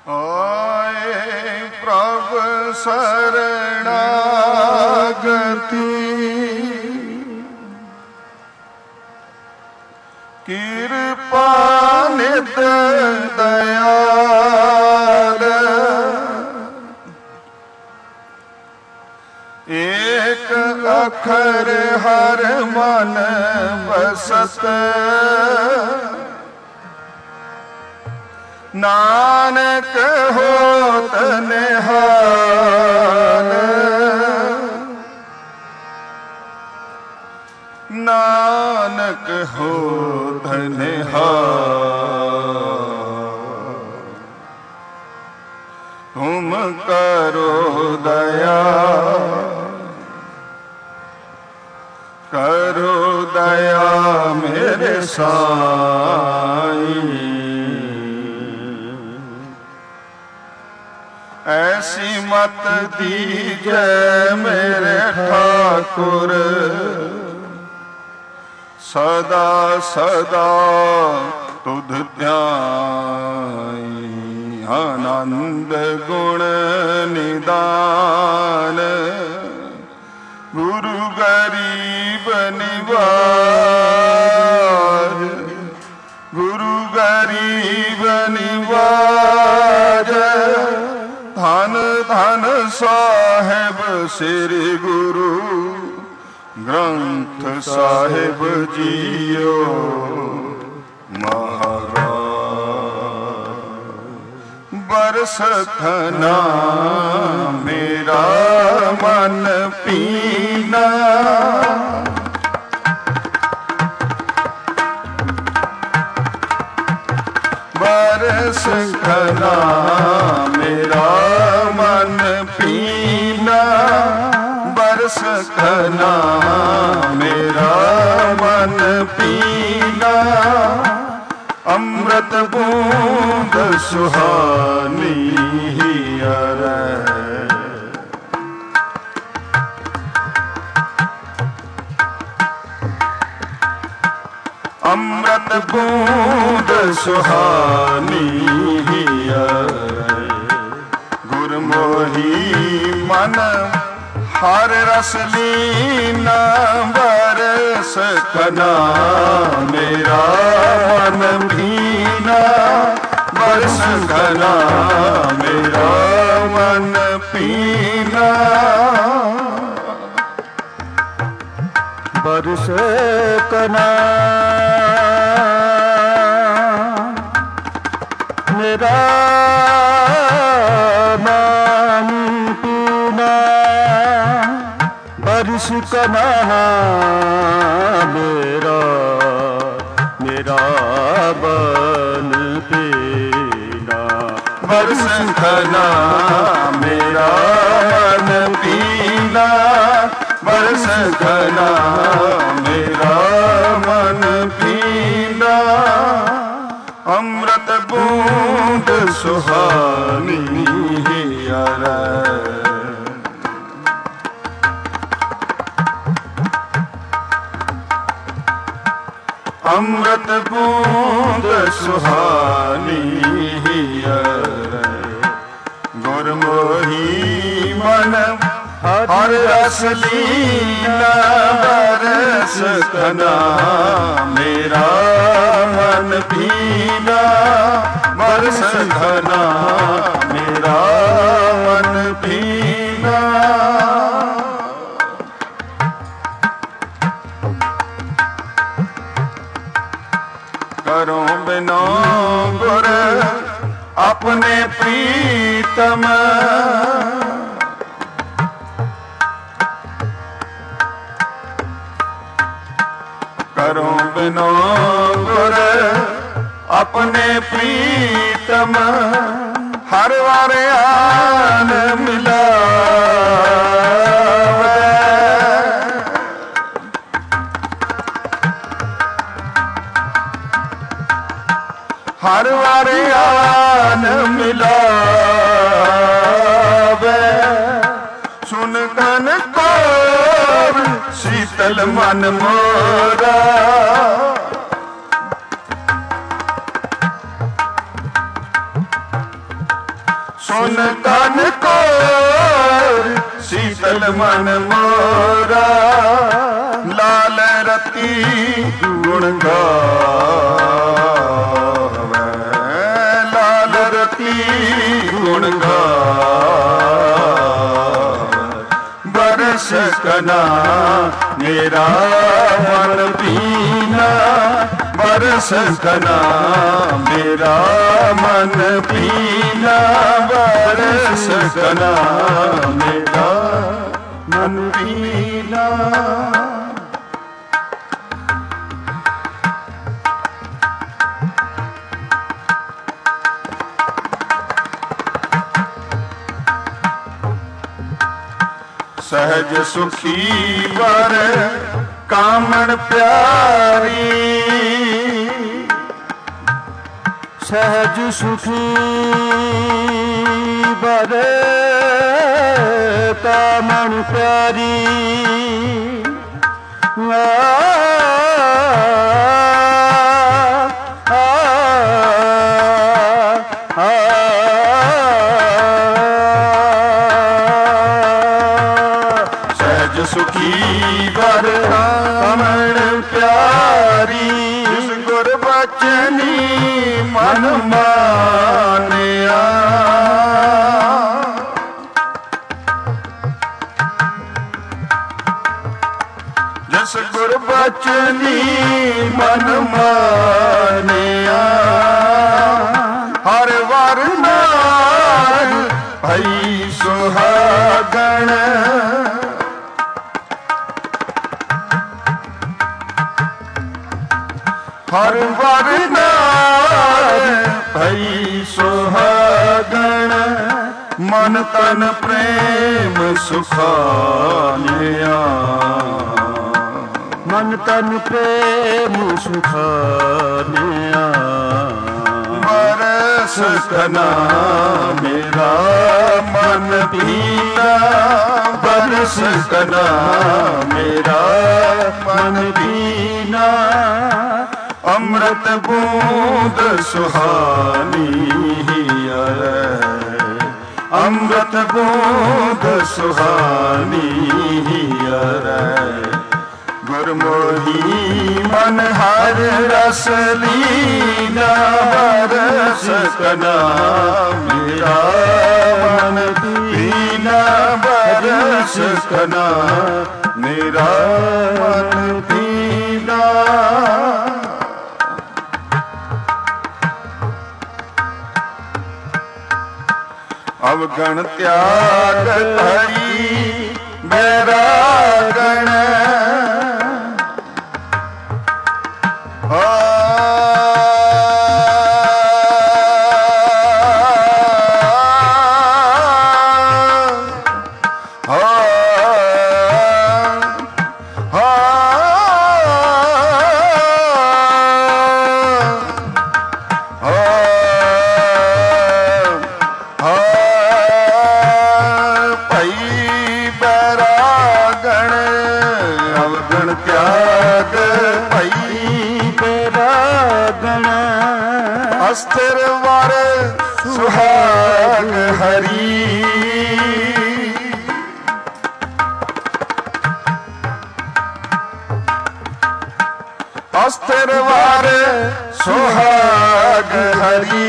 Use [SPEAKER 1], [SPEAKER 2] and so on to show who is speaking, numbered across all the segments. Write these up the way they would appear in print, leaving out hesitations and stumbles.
[SPEAKER 1] ਆਏ ਪ੍ਰਭ ਸਰਣਾਗਤੀ, ਕਿਰਪਾ ਨਿਤ ਦਇਆਲ, ਏਕ ਅੱਖਰ ਹਰ ਮਨ ਬਸਤ, ਨਾਨਕ ਹੋਤ ਨਿਹਾਲ, ਨਾਨਕ ਹੋਤ ਨਿਹਾਲ। ਤੁਮ ਕਰੋ ਦਇਆ, ਕਰੋ ਦਇਆ ਮੇਰੇ ਸਾਈਂ। ऐसी मत दीजै मेरे ठाकुर, सदा सदा तुध ध्याई। आनंद गुण निदान, गुरु गरीब निवाज, गुरु गरीब निवाज। धन धन साहिब श्री गुरु ग्रंथ साहिब जीओ महाराज। बरसखना मेरा मन पीना, बरसखना मेरा मन पीना, बरसखना मेरा मन पीना। अमृत बूंद सुहानी हियरै, अमृत बूंद सुहानी हियरै। गुरमोही मन हर रस लीना, बरसखना मेरा मन पीना, बरसखना मेरा मन पीना।
[SPEAKER 2] बरसखना मेरा मन पीना, बरसखना मेरा मेरा मन पीना।
[SPEAKER 1] बरसखना मेरा मन पीना, बरसखना मेरा मन पीना। अमृत बूंद सुहानी हियरै, अमृत बूंद सुहानी हियरै। गुरमोही मन हर रस लीना, बरसखना मेरा मन पीना, बरसखना मेरा मन पीना। करो बिनो गुर अपने प्रीतम, करो बिनो गुर अपने प्रीतम। हर वार आन मिलावै, हर वार आन मिलावै। सुन कन कोर शीतल मन मोरा, ਸੁਨ ਕਨ ਕੋਰ ਸੀਤਲ ਮਨ ਮੋਰਾ ਲਾਲ ਰਤੀ ਗੁਣ ਗਾਵੇ ਲਾਲ ਰਤੀ ਗੁਣ ਗਾਵੇ ਬਰਸ ਕਨਾ ਮੇਰਾ ਮਨ ਪੀਨਾ ਬਰਸ ਕਨਾ ਮੇਰਾ ਮਨ ਪੀਨਾ ਬਰਸ ਕਨਾ ਮੇਰਾ ਮਨ ਪੀਨਾ सहज सुखी वर कामण प्यारी
[SPEAKER 2] सहज सुखी वर कामण प्यारी
[SPEAKER 1] सुखी वर कामण प्यारी जिस गुर बचनी मन मानिया जिस गुर बचनी मन मानिया हर वर नाल भई सुहागण हर वर नाल भई सुहागण मन तन प्रेम सुखानिया
[SPEAKER 2] मन तन प्रेम सुखानिया
[SPEAKER 1] बरस कना मेरा मन पीना बरस कना मेरा मन पीना अमृत बूंद सुहानी है अमृत बूंद सुहानी है गुरमोही मन हर रस लीना बरस कना मेरा मन पीना बरस कना मेरा मन पीना अवगण त्याग हरि बैरागण अस्थिर वर सुहाग हरि अस्थिर वर सुहाग हरि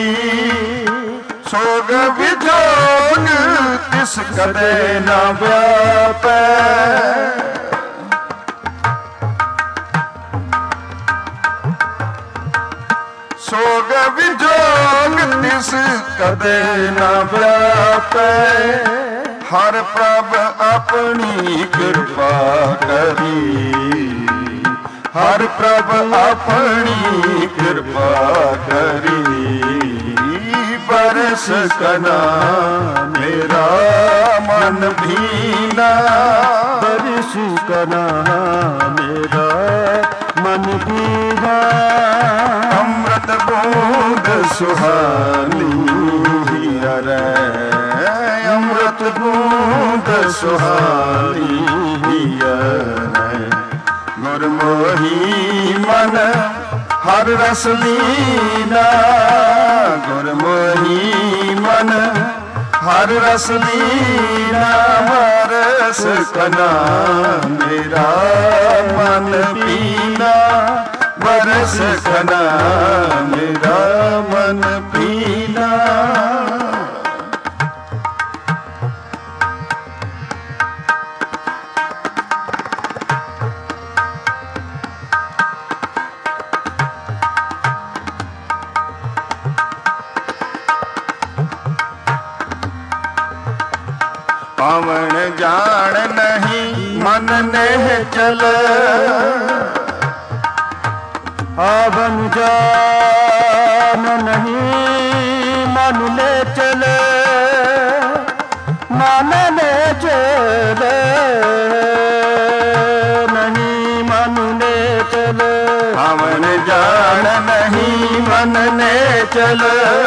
[SPEAKER 1] सोग विजोग तिस कदे न व्यापै सोग विजोग तिस कदे न व्यापै हर प्रभ अपनी कृपा करी हर प्रभ अपनी कृपा करी बरस कना मेरा मन भीना
[SPEAKER 2] बरस कना मेरा मन भीना
[SPEAKER 1] अमृत बूंद सुहानी रे अमृत बूंद सुहानी रे गुरमोही मन हर रस लीना ਗੁਰਮੋਹੀ ਮਨ ਹਰ ਰਸ ਲੀਨਾ ਬਰਸ ਕਨਾ ਮੇਰਾ ਮਨ ਪੀਨਾ ਬਰਸ ਕਨਾ ਮੇਰਾ ਮਨ ਪੀਨਾ ਪਾਵਨ ਜਾਣ ਨਹੀਂ ਮਨ ਨੇ ਚਲ
[SPEAKER 2] ਆਵਨ ਜਾਣ ਨਹੀਂ ਮਨ ਲੈ ਚਲੇ ਮਨ ਲੈ ਚਲੇ ਨਹੀਂ ਮਨ ਲੈ ਚਲੇ
[SPEAKER 1] ਪਾਵਨ ਜਾਣ ਨਹੀਂ ਮਨ ਨੇ ਚਲ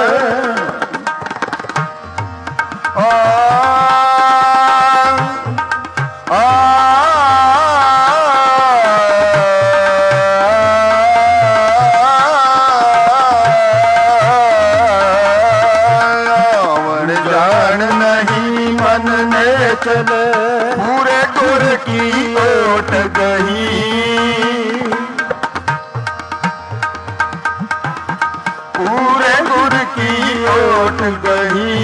[SPEAKER 2] चले
[SPEAKER 1] पूरे गुर की ओट गई पूरे गुर की ओट गई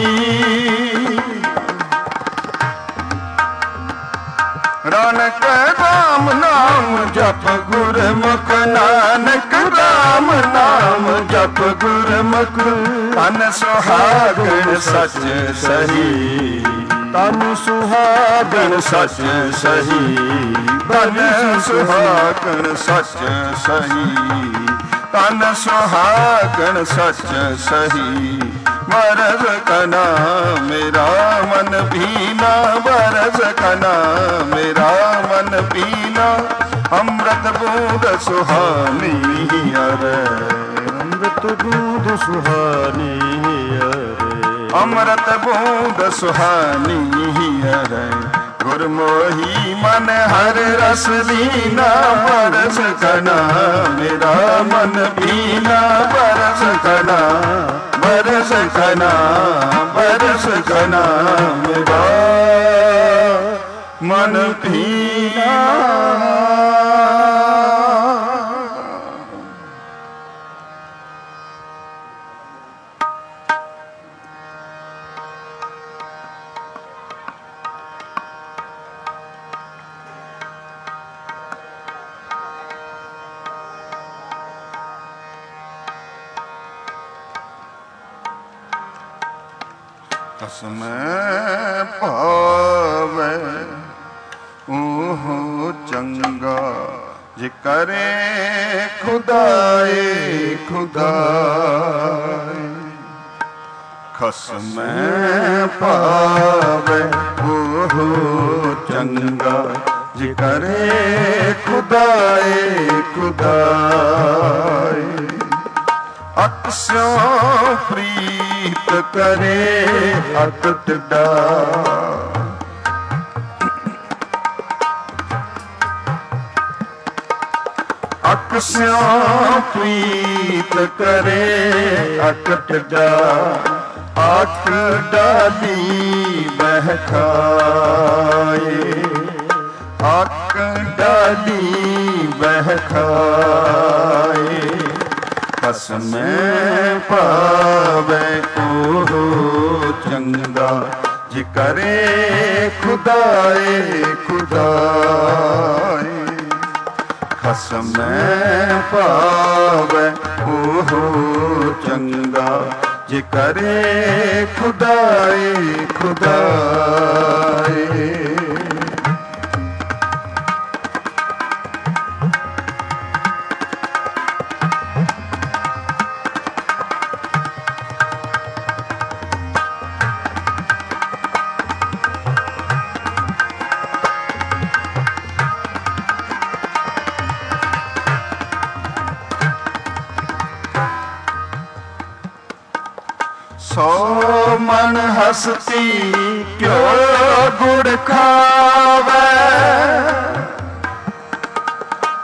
[SPEAKER 1] नानक राम नाम जप गुरमुख नानक राम नाम जप गुरमुख तन सुहागण सच सही
[SPEAKER 2] तन सुहागण
[SPEAKER 1] सच सही तन सुहागण सच सही तन सुहागण सच सही बरस कना मेरा मन भीना बरस कना मेरा मन भीना अमृत बूंद सुहानी अरे
[SPEAKER 2] अमृत बूंद सुहानी अरे
[SPEAKER 1] अमृत बूंद सुहानी अरे गुरमोही मन हर रस लीना बरस कना मेरा मन भीना बरस कना बरस कना बरस कना मेरा मन भीना ਤਸਮੈ ਭਾਵੈ ਓਹ ਚੰਗਾ ਜੇ ਕਰੇ ਖੁਦਾਏ ਖੁਦਾਏ ਖਸਮੈ ਭਾਵੈ ਓਹ ਚੰਗਾ ਜੇ ਕਰੇ ਖੁਦਾਏ ਖੁਦਾਏ ਅਕਸਿਓ ਪ੍ਰੀਤ ਕਰੇ ਅਕਟ ਡਾ ਅਕਸਿਓ ਪ੍ਰੀਤ ਕਰੇ ਅਕਟ ਡਾ ਅਕ ਡਾਲੀ ਬਹਿਕਾਏ ਅਕ ਡਾਲੀ ਬਹਿਕਾਏ ਕਸਮੈ ਭਾਵੈ ਓਹ ਚੰਗਾ ਜੇ ਕਰੇ ਖੁਦਾਏ ਖੁਦਾਏ ਖਸਮੈ ਭਾਵੈ ਓਹ ਚੰਗਾ ਜੇ ਕਰੇ ਖੁਦਾਏ ਖੁਦਾਏ ਸੋ ਮਨ ਹਸਤੀ ਕਿਉ ਗੁੜ ਖਾਵੇ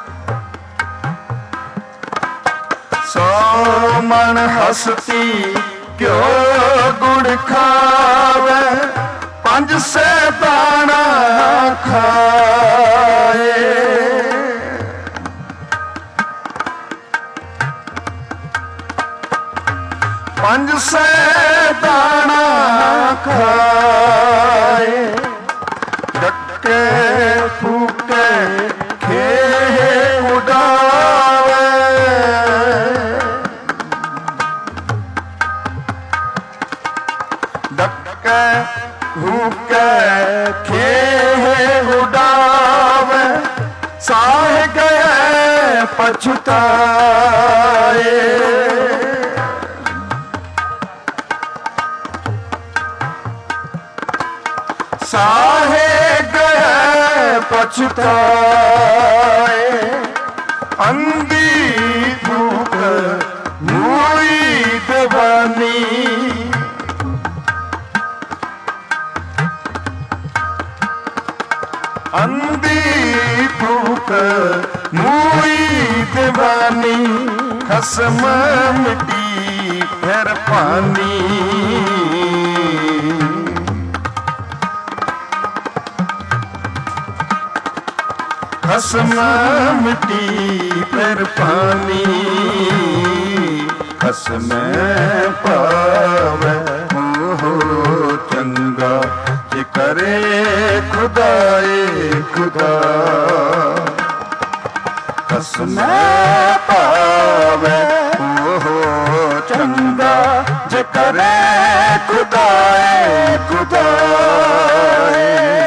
[SPEAKER 1] ਸੋ ਮਨ ਹਸਤੀ ਕਿਉ ਗੁੜ ਖਾਵੇ ਪੰਜ ਸੈਤਾਨਾ ਖਾਏ ਪੰਜ ਸੈਤਾਨਾ ਖਾਏ ਡੱਕੇ ਫੂਕੇ ਖੇ ਉਡਾਵੇ ਡੱਕੇ ਫੂਕੇ ਖੇ ਉਡਾਵੇ ਸਾਹ ਗਏ ਪਛਤਾਏ साहे गए पछताए अंधी फूक मूली दीवानी अंधी फूक मूली दीवानी खसम मिट्टी फिर पानी खसम मिट्टी पर पानी खसम पावे हो चंगा जे करे खुदाए खुदा खसम पावे हो चंगा जे करे खुदाए खुदाए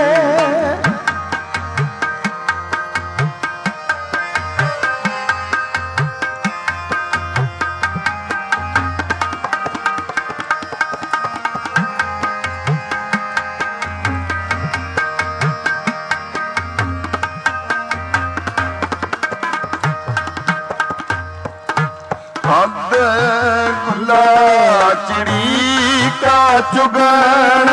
[SPEAKER 1] हद गुला चिड़ी का चुगण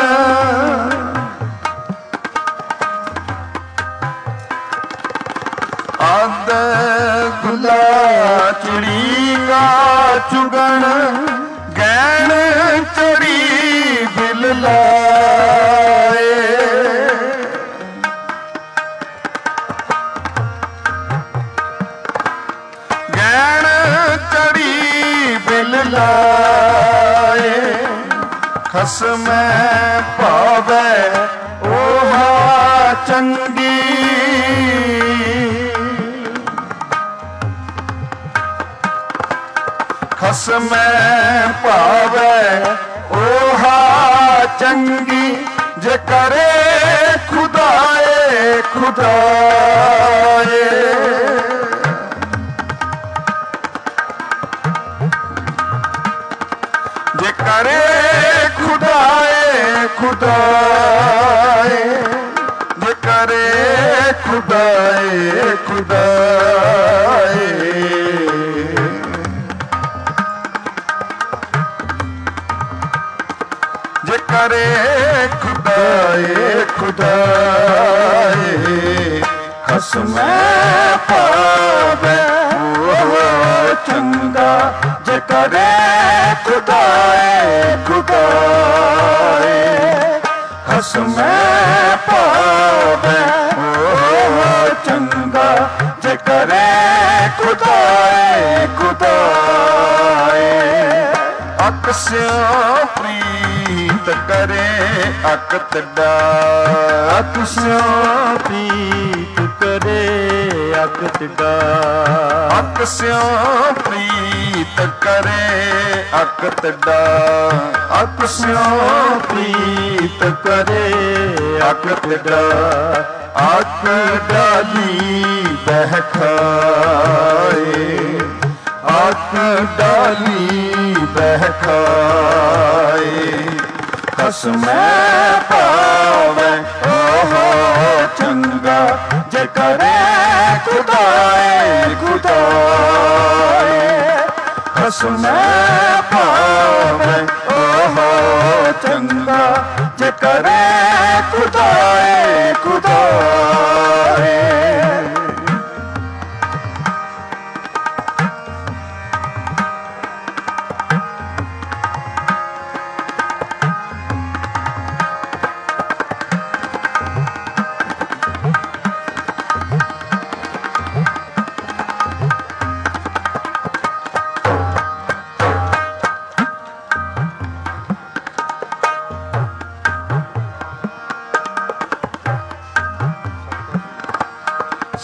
[SPEAKER 1] हद गुला चिड़ी का चुगण गैण चढ़ी बिल लाए गैण चढ़ी बिल लाए खसम पावे ओहा चंगी खसम पावे ओहा चंगी जे करे खुदाए खुदाए जे करे खुदाए खुदाए जे करे खुदाए खुदाए जे करे खुदाए खुदाए खसम पावे ओ चंगा जे करे खुदाए खुदाए खसम पावे ओ चंगा जे करे खुदाए खुदाए अक्स्यों प्रीत करे अकत डार
[SPEAKER 2] अक्स्यों प्रीत करे अकत डार
[SPEAKER 1] अक्स्यों प्रीत करे अकत डार
[SPEAKER 2] अक्स्यों प्रीत करे अकत डार
[SPEAKER 1] अक डाली बहखाए अक डाली बहखाए खसम पावे ओहो चंगा जे करे खुदाए खुदाए खसम पावे ओहो चंगा जे करे खुदाए खुदाए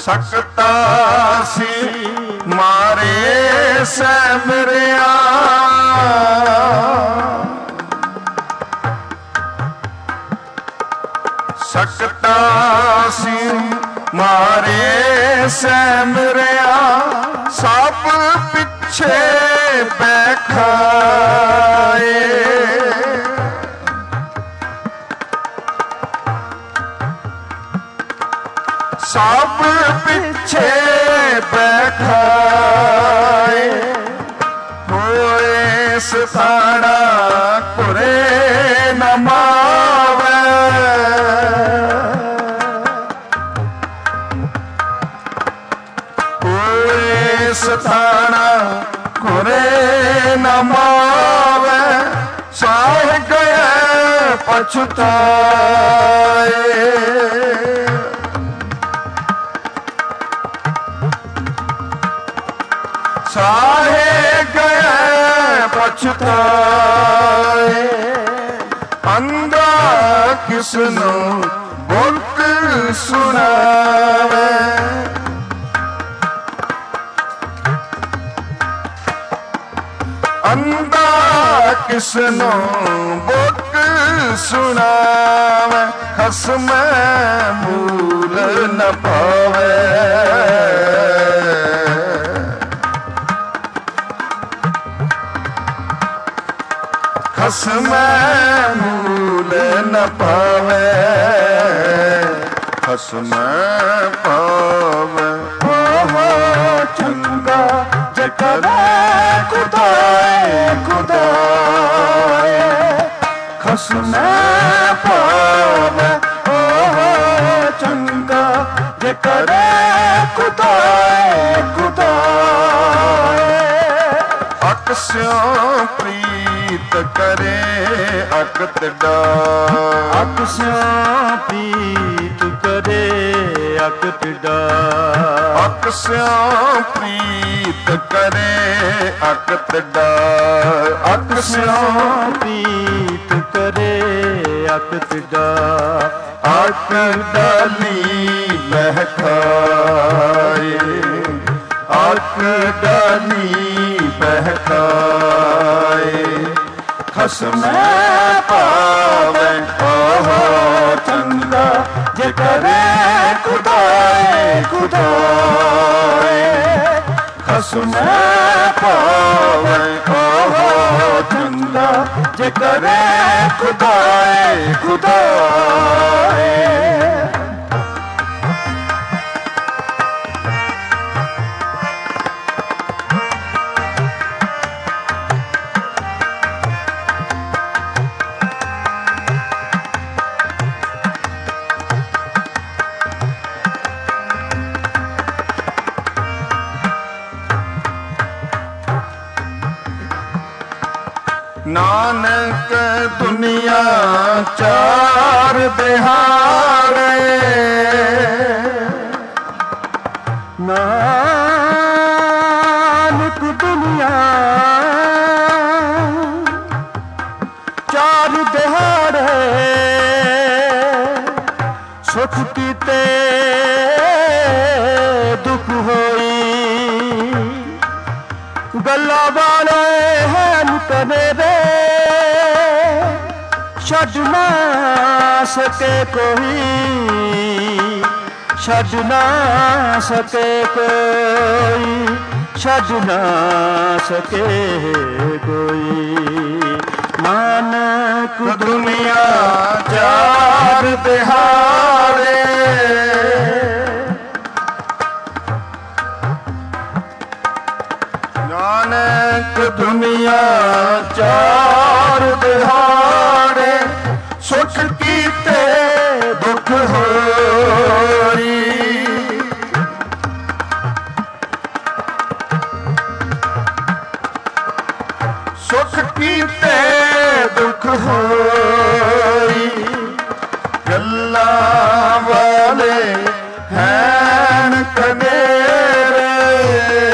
[SPEAKER 2] ਸਕਤਾ ਸੀ ਮਾਰੇ ਸੈਮਰਿਆ ਸਕਤਾ ਸੀ ਮਾਰੇ ਸੈਮਰਿਆ ਸਭ ਪਿੱਛੇ ਬੈਠਾਏ ਸਭ ਪਿੱਛੇ ਬੈਠਾਏ ਹੋਏ ਸਥਾਣਾ ਕੁਰੇ ਨ ਮਾਵੇ ਹੋਏ ਸਥਾਣਾ ਕੁਰੇ ਨ ਮਾਵੇ ਸਾਹ ਗਏ ਪਛਤਾਏ ਸਾਹੇ ਗਏ ਪਛਤਾਏ ਅੰਧਾ ਕਿਸ ਨੂੰ ਬੁੱਕ ਸੁਣਾਵੇ ਅੰਧਾ ਕਿਸ ਨੂੰ ਬੁੱਕ ਸੁਣਾਵੇ ਖਸਮ ਮੂਲ ਨ ਪਾਵੇ ਖਸਮ ਮੂਲ ਨ ਪਾਵੇ ਖਸਮ ਪਾਵੇ ਓਹੋ ਚੰਗਾ ਜੇ ਕਰੇ ਖੁਦਾਏ ਖੁਦਾਏ ਖਸਮ ਪਾਵੇ ਓਹੋ ਚੰਗਾ ਜੇ ਕਰੇ ਖੁਦਾਏ ਖੁਦਾਏ ਅਕਸਿਓ ਪ੍ਰੀਤ ਕਰੇ ਅਕਤ ਡਾਰ ਅਕਸਿਓ ਪ੍ਰੀਤ ਕਰੇ ਅਕਤ ਡਾਰ ਅਕਸਿਓ ਪ੍ਰੀਤ ਕਰੇ ਅਕਤ ਡਾਰ ਅਕਸਿਓ ਪ੍ਰੀਤ ਕਰੇ ਅਕਤ ਡਾਰ ਅਕ ਡਾਲੀ ਮਹਿਕਾਏ ਅਕ ਡਾਲੀ ਬਹਿਕਾਏ ਖਸਮ ਪਾਵੇ ਓਹੋ ਚੰਗਾ ਜੇ ਕਰੇ ਖੁਦਾਏ ਖੁਦਾਏ ਖਸਮ ਪਾਵੇ ਓਹੋ ਚੰਗਾ ਜੇ ਕਰੇ ਖੁਦਾਏ ਖੁਦਾਏ ਨਾਨਕ ਦੁਨੀਆ ਚਾਰ ਦਿਹਾੜੇ ਨਾਨਕ ਦੁਨੀਆ ਚਾਰ ਦਿਹਾੜੇ ਸੁਖ ਕੀਤੇ ਦੁੱਖ ਹੋਈ ਗੱਲਾਂ ਵਾਲੇ ਹਨ ਕਨੇਰੇ ਛੱਡ ਨਾ ਸਕੇ ਕੋਈ ਛੱਡ ਨਾ ਸਕੇ ਕੋਈ ਛੱਡ ਨਾ ਸਕੇ ਕੋਈ ਨਾਨਕ ਦੁਨੀਆ ਚਾਰ ਦਿਹਾੜੇ ਨਾਨਕ ਦੁਨੀਆ ਚਾਰ ਦਿਹਾੜੇ ਸੁਖ ਕੀਤੇ ਦੁੱਖ ਹੋਈ ਸੁਖ ਕੀਤੇ ਦੁੱਖ ਹੋਈ ਗੱਲਾਂ ਵਾਲੇ ਹੈਨ ਕਨੇਰੇ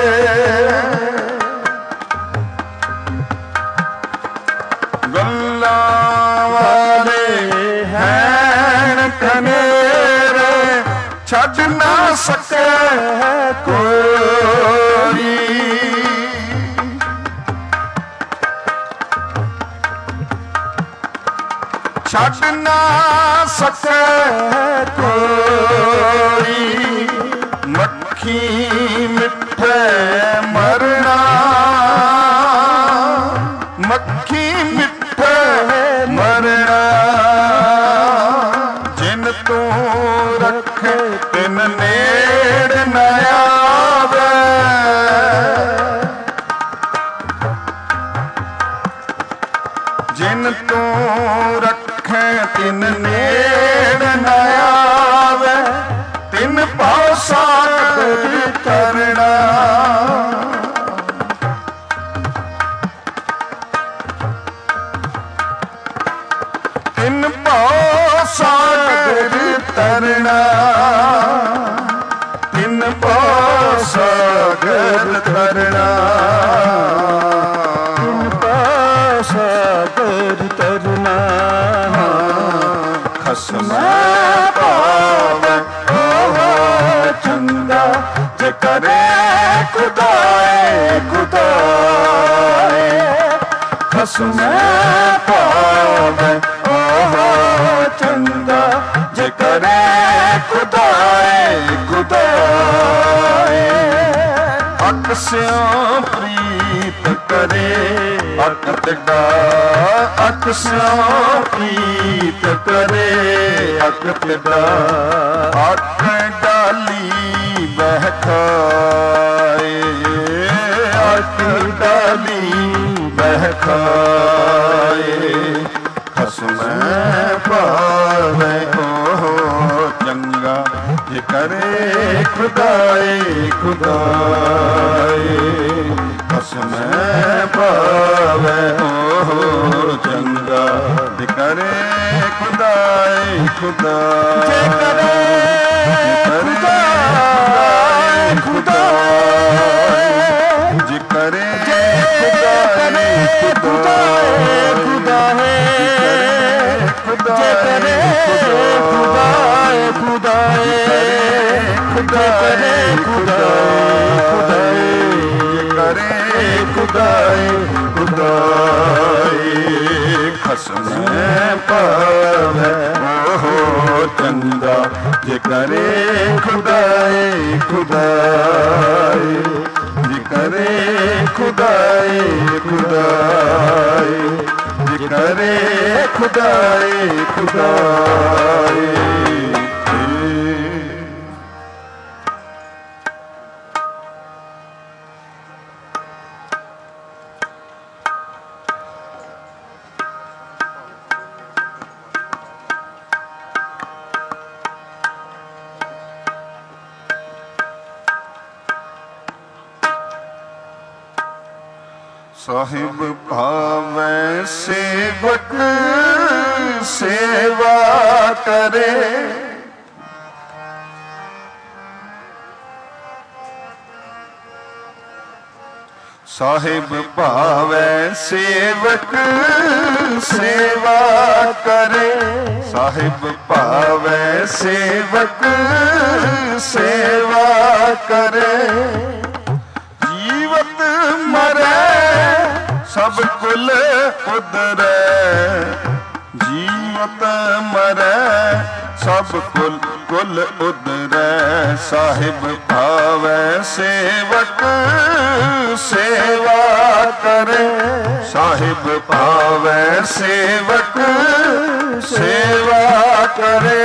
[SPEAKER 2] ਗੱਲਾਂ ਸਕੇ ਕੋਈ। ਛੱਡ ਨਾ ਸਕੇ ਕੋਈ, ਮੱਖੀ ਮਿੱਠੇ ਮਰਨਾ, ਮੱਖੀ ਮਿੱਠੇ ਮਰਨਾ। ਜਿਨ ਤੂੰ ਰੱਖੇ ਤਿਨ ਨੇੜ ਨ ਆਵੇ, ਜਿਨ ਤੂੰ ਰੱਖੇ ਤਿਨ ਨੇੜ ਨ ਆਵੇ, ਤਿਨ ਪਾਉ ਸਾਗਰ ਤਰਣਾ। ਤਿਨ ਪਾਉ ਸਾਗਰ ਤਰਣਾ, ਤਿਨ ਪਾਉ ਸਾਗਰ ਤਰਣਾ,
[SPEAKER 1] ਤਿਨ ਪਾਉ ਸਾਗਰ ਤਰਨਾ।
[SPEAKER 2] ਖਸਮ ਪਾਵੇ ਉਹ ਚੰਗਾ, ਜੇ ਕਰੇ ਖੁਦਾਏ ਖੁਦਾਏ। ਖਸਮ ਪਾਵੇ ਉਹ ਚੰਗਾ, ਜੇ ਕਰੇ ਖੁਦਾਏ ਖੁਦਾਏ। ਅਕ ਸਿਉ ਪ੍ਰੀਤ ਕਰੇ ਅਕ ਤਿਡਾ, ਅਕ ਸਿਉ ਪ੍ਰੀਤ ਕਰੇ ਅਕ ਤਿਡਾ। ਅਕ ਡਾਲੀ ਬਹਿਕਾਏ, ਅਕ ਡਾਲੀ ਬਹਿਕਾਏ। ਖਸਮ ਪਾਵੇ ਉਹ ਚੰਗਾ, ਜੇ ਕਰੇ ਖੁਦਾਏ ਖੁਦਾਏ। ਖਸਮ ਪਾਵੇ ਉਹ ਚੰਗਾ, ਜੇ ਕਰੇ ਖੁਦਾਏ ਖੁਦਾਏ। ਜੇ ਕਰੇ ਖੁਦਾਏ ਖੁਦਾਏ, ਜੇ ਕਰੇ ਖੁਦਾਏ ਖੁਦਾਏ, ਜੇ ਕਰੇ ਖੁਦਾਏ ਖੁਦਾਏ, ਜੇ ਕਰੇ ਖੁਦਾਏ ਖੁਦਾਏ, ਜੇ ਕਰੇ ਖੁਦਾਏ ਖੁਦਾਏ। ਖਸਮ ਪਾਵੇ ਉਹ ਚੰਗਾ, ਜੇ ਕਰੇ ਖੁਦਾਏ ਖੁਦਾਏ, ਜੇ ਕਰੇ ਖੁਦਾਏ ਖੁਦਾਏ, ਜੇ ਕਰੇ ਖੁਦਾਏ ਖੁਦਾਏ। ਸਾਹਿਬ ਭਾਵੈ ਸੇਵਕ ਸੇਵਾ ਕਰੇ, ਸਾਹਿਬ ਭਾਵੈ ਸੇਵਕ ਸੇਵਾ ਕਰੇ, ਸਾਹਿਬ ਭਾਵੈ ਸੇਵਕ ਸੇਵਾ ਕਰੇ। ਜੀਵਤ ਮਰੈ ਸਭ ਕੁਲ ਉਦਰੈ, ਜੀਵਤ ਮਰੈ ਸਭ ਕੁਲ ਉਦਰੈ। ਸਾਹਿਬ ਭਾਵੈ ਸੇਵਕ ਸੇਵਾ ਕਰੇ, ਸਾਹਿਬ ਭਾਵੈ ਸੇਵਕ ਸੇਵਾ ਕਰੇ।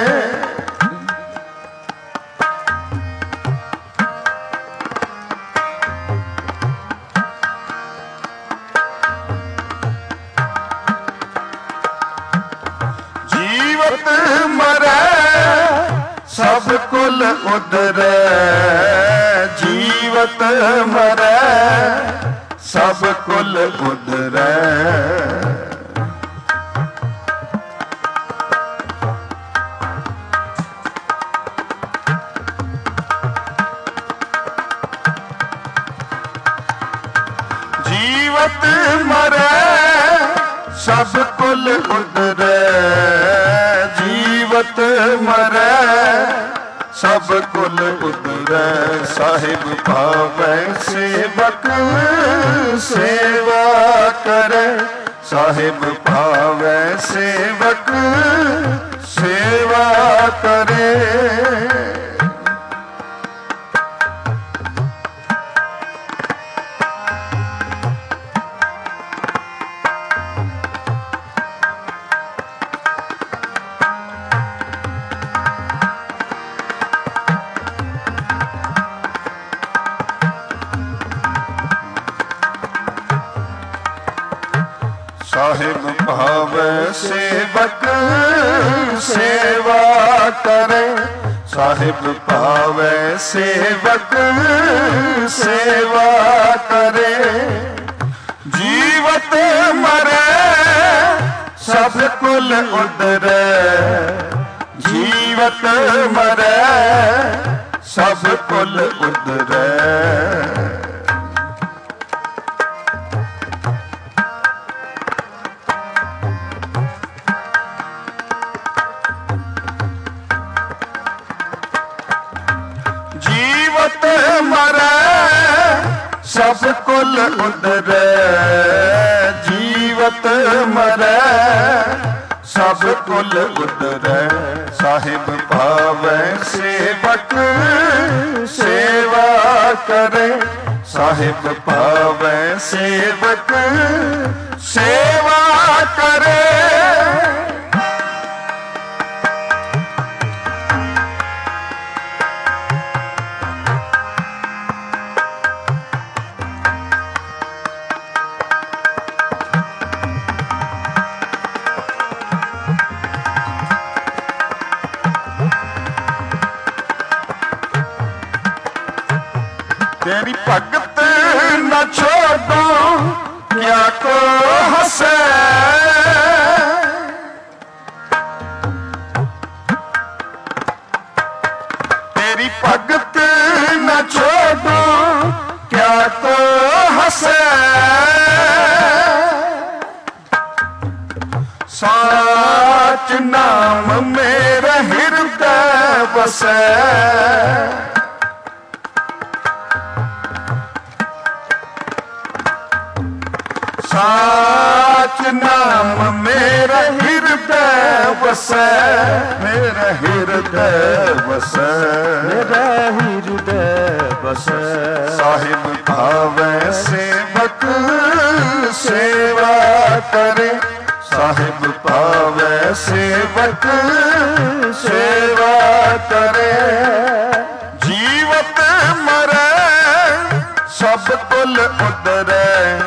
[SPEAKER 2] ਜੀਵਤ ਮਰੈ ਸਭ ਕੁਲ ਉਦਰੈ, ਜੀਵਤ ਮਰੈ ਸਭ ਕੁਲ ਉਦਰੈ। ਜੀਵਤ ਮਰੈ ਸਭ ਕੁਲ ਉਦਰੈ, ਜੀਵਤ ਮਰੈ ਸਭ ਕੁਲ ਉਦਰੈ। ਸਾਹਿਬ ਭਾਵੈ ਸੇਵਕ ਸੇਵਾ ਕਰੈ। ਸਾਹਿਬ ਭਾਵੈ ਸੇਵਕ ਸੇਵਾ ਕਰੇ। ਸਾਹਿਬ ਭਾਵੈ ਸੇਵਕ ਸੇਵਾ ਕਰੇ। ਸਾਹਿਬ ਭਾਵੈ ਸੇਵਕ ਸੇਵਾ ਕਰੇ। ਜੀਵਤ ਮਰੈ ਸਭ ਕੁਲ ਉਦਰੈ। ਜੀਵਤ ਮਰੈ ਸਭ ਕੁਲ ਉਦਰੈ। ਜੀਵਤ ਮਰੈ ਸਭ ਕੁਲ ਉਦਰੈ। ਜੀਵਤ ਮਰੈ ਸਭ ਕੁਲ ਉਦਰੈ। ਸਾਹਿਬ ਭਾਵੈ ਸੇਵਕ ਸੇਵਾ ਕਰੇ। ਸਾਹਿਬ ਭਾਵੈ ਸੇਵਕ ਸੇਵਾ ਕਰੇ। तेरी भगत न छोड़ो क्या को हंसे। तेरी भगत न छोड़ो क्या को हंसे। साच नाम मेरे हृदय बसे। साच नाम मेरा हृदय बसै। मेरा हृदय बसै। मेरा हृदय बसै। साहिब भावै सेवक सेवा करे। साहिब भावै सेवक सेवा करे। जीवत मरै सब कुल उदरै।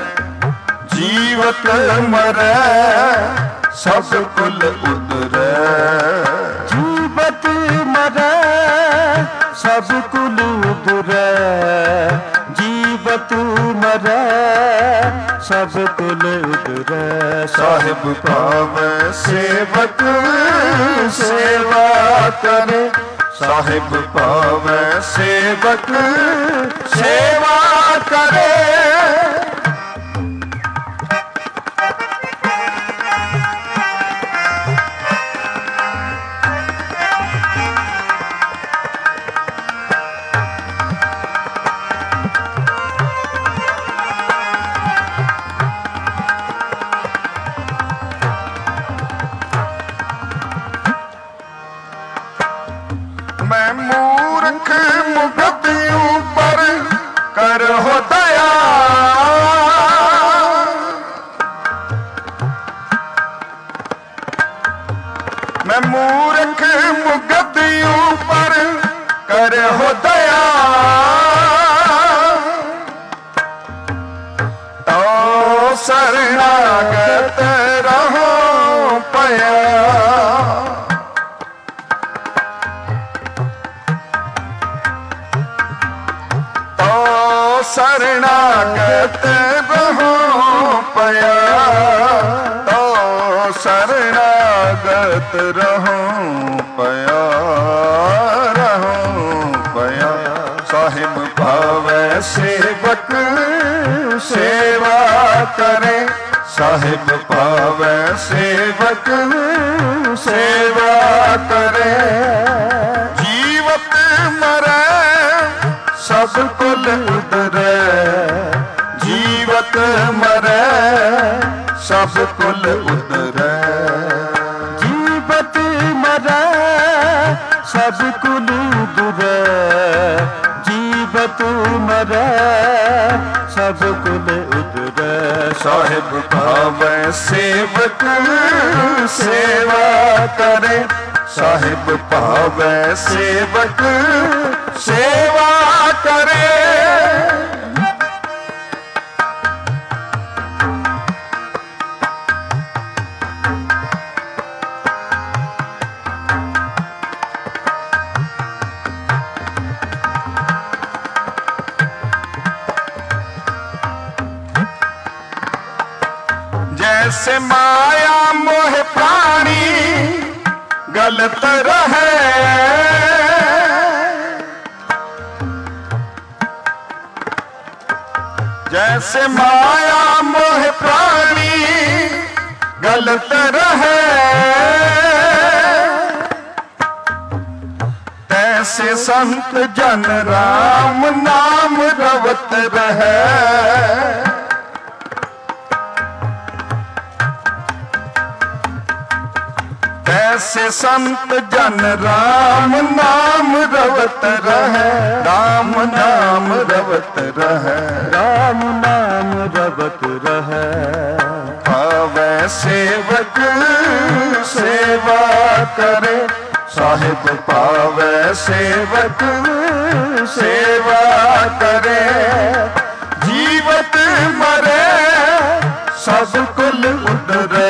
[SPEAKER 2] जीवत मरै सब कुल उदरै। जीवत मरै सब कुल उदरै। जीवत मरै सब कुल उदरै। साहिब भावै सेवक सेवा करे। साहिब भावै सेवक सेवा करे। मैं मूर्ख मुगत ऊपर करो दया। मैं मूर्ख मुगत ऊपर करो दया। तो शरणागत रहो पया। शरणागत रहो पया। तो शरणागत रहो पया। रहो पया। साहिब भावै सेवक सेवा करे। साहिब भावै सेवक सेवा करे। जीवत ਕੁਲ ਉਦਰੈ।
[SPEAKER 1] ਜੀਵਤ ਮਰੈ ਸਭ ਕੁਲ ਉਦਰੈ, ਜੀਵਤ ਮਰੈ ਸਭ ਕੁਲ ਉਦਰੈ।
[SPEAKER 2] ਸਾਹਿਬ ਭਾਵੈ ਸੇਵਕ ਸੇਵਾ ਕਰੇ, ਸਾਹਿਬ ਭਾਵੈ ਸੇਵਕ ਸੇਵਾ ਕਰੇ। जैसे माया मोह प्राणी गलत रहे, जैसे माया मोह प्राणी गलत रहे, तैसे संत जन राम नाम रवत रहे। ऐसे संत जन राम नाम रवत रहे, राम नाम रवत रहे,
[SPEAKER 1] राम नाम रवत रहे।
[SPEAKER 2] भावै सेवक सेवा करे, साहिब पावै सेवक सेवा करे। जीवत मरे सब कुल उदरै,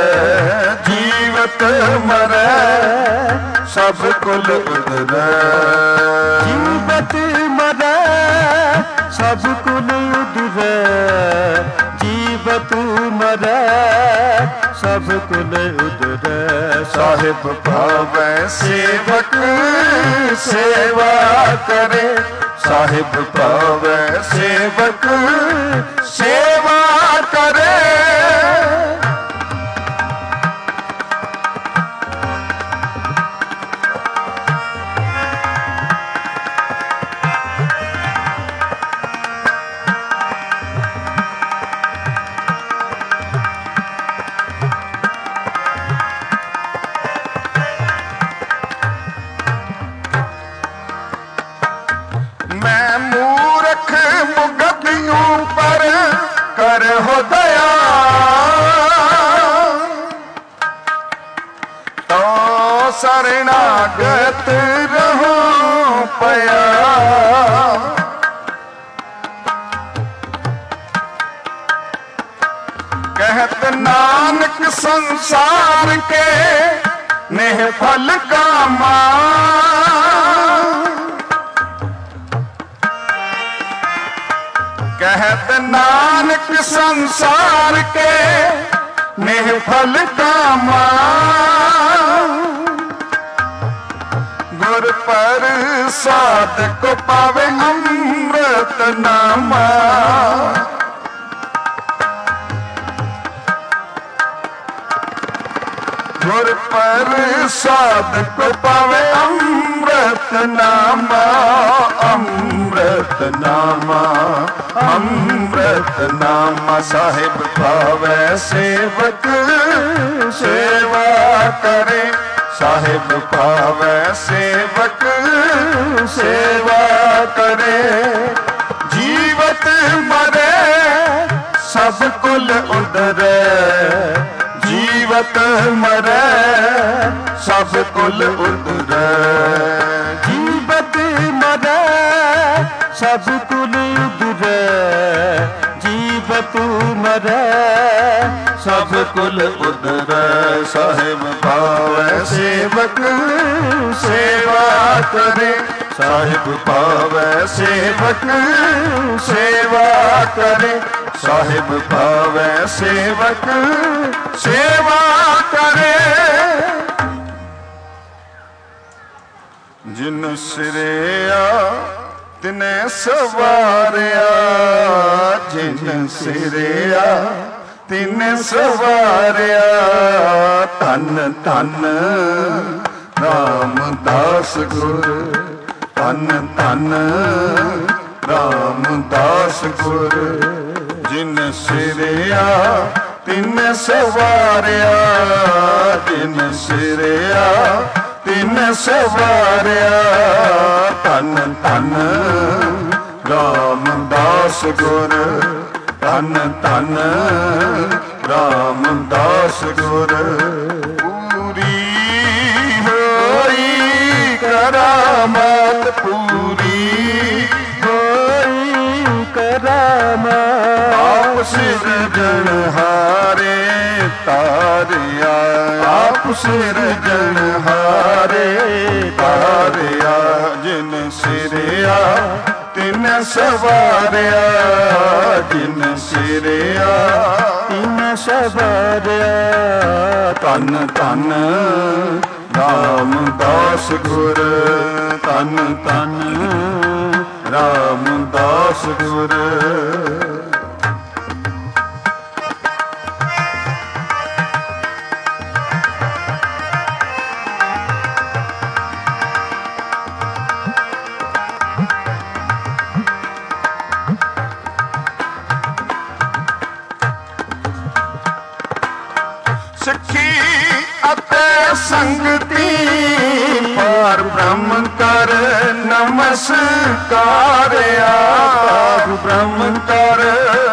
[SPEAKER 2] जीवत मरै सब कुल उदरै।
[SPEAKER 1] जीवत मरै सब कुल उदरै, जीवत मरै सब कुल उदरै।
[SPEAKER 2] साहिब भावै सेवक सेवा करे, साहिब भावै सेवक सेवा करे। मैं मूर्ख मुगतियों पर कर हो दया, तो शरणागत रहो पया। कहत नानक संसार के नेह फल कामा, कहत नानक संसार के नेह फल कामा। गुर पर साध को पावे अमृत नामा, गुर पर साध को पावे अमृत नामा, अमृत नामा, अमृत नामा। साहिब भावै सेवक सेवा करे, साहिब भावै सेवक सेवा करे। जीवत मरे सब कुल उदरै, जीवत मरै सब कुल उदरै।
[SPEAKER 1] जीवत मरै सब कुल उदरै, जीवत मरै सब कुल उदरै।
[SPEAKER 2] साहिब भावै सेवक सेवा करे, साहिब भावै सेवक सेवा करे, साहिब भावै सेवक सेवा करे। जिन सिरिया तिने सवारिया, जिन सिरिया तिने सवारिया। धन धन रामदास गुर, धन धन रामदास गुर। जिन सिरिया ਤਿਨ ਸਵਾਰਿਆ ਜਿਨ ਸਿਰਿਆ ਤਿਨ ਸਵਾਰਿਆ ਧੰਨ ਧੰਨ ਰਾਮਦਾਸ ਗੁਰ ਧੰਨ ਧੰਨ ਰਾਮਦਾਸ ਗੁਰ ਪੂਰੀ ਹੋਈ ਕਰਾਮਾਤ ਪੂਰੀ
[SPEAKER 1] ਹੋਈ ਕਰਾਮਾਤ
[SPEAKER 2] ਆਪ ਸਿਰਜਣਹਾਰੇ ਤਾਰਿਆ ਆਪ ਸਿਰਜਣਹਾਰੇ ਤਾਰਿਆ ਜਿਨ ਸਿਰਿਆ ਤਿਨ ਸਵਾਰਿਆ ਜਿਨ ਸਿਰਿਆ
[SPEAKER 1] ਤਿਨ ਸਵਾਰਿਆ
[SPEAKER 2] ਧੰਨ ਧੰਨ ਰਾਮਦਾਸ ਗੁਰ ਧੰਨ ਧੰਨ ਰਾਮਦਾਸ ਗੁਰ ਸਿੱਖੀ ਅਤੇ ਸੰਗਤੀ ਪਾਰ ਬ੍ਰਹਮ ਕਰ ਨਮਸਕਾਰਿਆ ਪਾਰ ਬ੍ਰਹਮ ਕਰ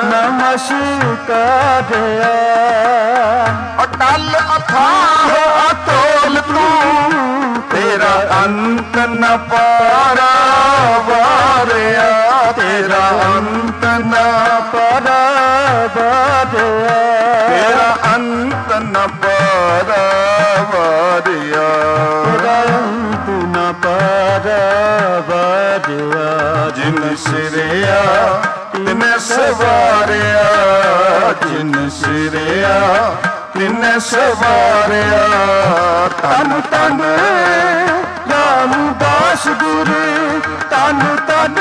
[SPEAKER 1] ਨਮਸਕਾਰਿਆ
[SPEAKER 2] ਅਟਲ ਅਥਾਹ ਅਤੋਲ ਤੂੰ ਤੇਰਾ ਅੰਤ ਨ ਪਾਰਾ ਵਾਰਿਆ ਤੇਰਾ ਅੰਤ ਨ
[SPEAKER 1] ਪਾਰਾ ਵਾਰਿਆ
[SPEAKER 2] ਤੇਰਾ ਅੰਤ ਨ ਪਾਰਾ ਵਾਰਿਆ
[SPEAKER 1] ਤੇਰਾ ਅੰਤ ਨ ਪਾਰਾ ਵਾਰਿਆ
[SPEAKER 2] ਜਿਨ ਸਿਰਿਆ ਤਿਨ ਸਵਾਰਿਆ ਜਿਨ ਸਿਰਿਆ ਤਿਨ ਸਵਾਰਿਆ
[SPEAKER 1] ਤਨ ਤਨ ਰਾਮਦਾਸ ਗੁਰ ਤਨ ਤਨ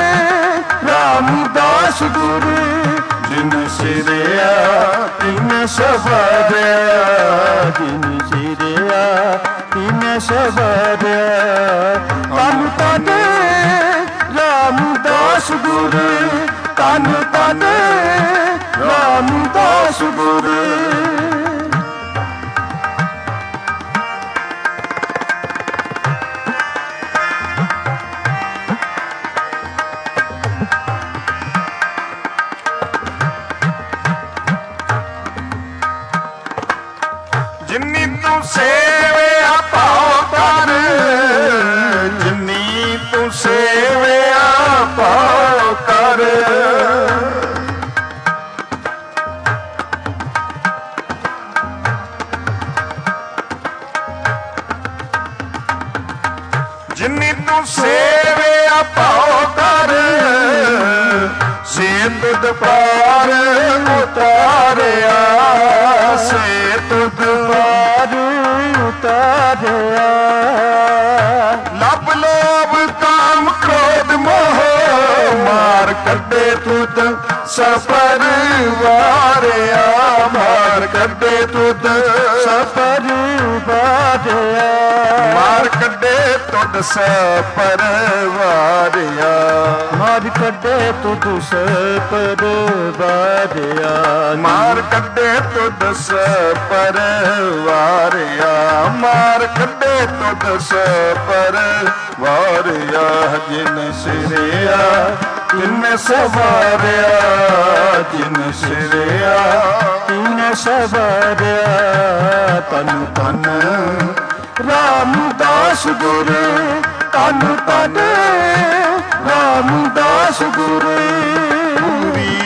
[SPEAKER 1] ਰਾਮਦਾਸ ਗੁਰ
[SPEAKER 2] ਜਿਨ ਸਿਰਿਆ ਤਿਨ ਸਵਾਰਿਆ
[SPEAKER 1] ਜਿਨ ਸਿਰਿਆ ਤਿਨ ਸਵਾਰਿਆ ਤਨ ਤਨ ਰਾਮਦਾਸ ਗੁਰ ਤਨ ਤਨ ਰਾਮਦਾਸ ਗੁਰ
[SPEAKER 2] ਜਿਨੀ ਤੂੰ ਸੇਵਿਆ ਭਾਉ ਕਰ ਜਿਨੀ ਤੂੰ ਸੇਵਿਆ ਭਾਉ ਕਰ ਜਿਨੀ ਤੂੰ ਸੇਵਿਆ ਭਾਉ ਕਰ ਸੇ ਤੁਧ ਪਾਰ ਉਤਾਰਿਆ ਸੇ ਤੁਧ
[SPEAKER 1] ਪਾਰ ਉਤਾਰਿਆ
[SPEAKER 2] ਲੱਭ ਲੋਭ ਕਾਮ ਕ੍ਰੋਧ ਮੋਹ ਮਾਰ ਕੱਢੇ ਤੁਧ ਸਫਰ ਵਾਰਿਆ ਮਾਰ ਕੱਢੇ ਤੁਧ
[SPEAKER 1] ਸਫਰ ਵਾਰਿਆ
[SPEAKER 2] ਮਾਰ ਕੱਢੇ ਤੁਧ ਸਫਰ ਵਾਰਿਆ
[SPEAKER 1] ਮਾਰ ਕੱਢੇ ਤੁਧ ਸਫਰ ਵਾਰਿਆ
[SPEAKER 2] ਮਾਰ ਕੱਢੇ ਤੁਧ ਸਫਰ ਵਾਰਿਆ ਮਾਰ ਕੱਢੇ ਤੁਧ ਸਫਰ ਵਾਰਿਆ ਜਿਨ ਸਿਰਿਆ ਤਿਨ ਸਵਾਰਿਆ ਜਿਨ ਸਿਰਿਆ
[SPEAKER 1] ਤਿਨ ਸਵਾਰਿਆ ਤਨ ਤਨ ਰਾਮਦਾਸ ਗੁਰ ਤਨ ਤਨ ਰਾਮਦਾਸ ਗੁਰ
[SPEAKER 2] ਪੂਰੀ